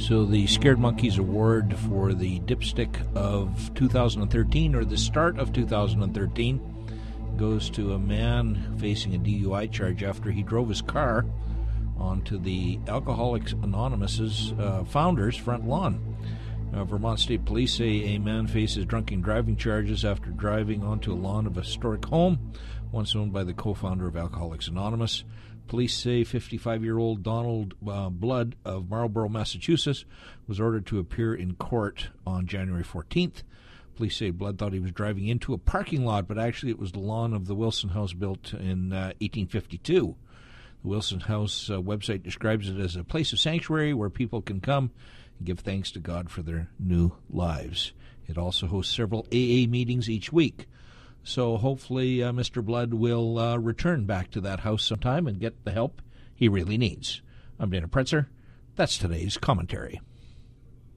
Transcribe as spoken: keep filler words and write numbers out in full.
So the Scared Monkeys Award for the Dipstick of two thousand thirteen, or the start of two thousand thirteen, goes to a man facing a D U I charge after he drove his car onto the Alcoholics Anonymous' uh, founder's front lawn. Uh, Vermont State Police say a man faces drunken driving charges after driving onto a lawn of a historic home, once owned by the co-founder of Alcoholics Anonymous. Police say fifty-five-year-old Donald uh, Blood of Marlborough, Massachusetts, was ordered to appear in court on January fourteenth. Police say Blood thought he was driving into a parking lot, but actually it was the lawn of the Wilson House built in uh, eighteen fifty-two. The Wilson House uh, website describes it as a place of sanctuary where people can come and give thanks to God for their new lives. It also hosts several A A meetings each week. So hopefully uh, Mister Blood will uh, return back to that house sometime and get the help he really needs. I'm Dana Pretzer. That's today's commentary.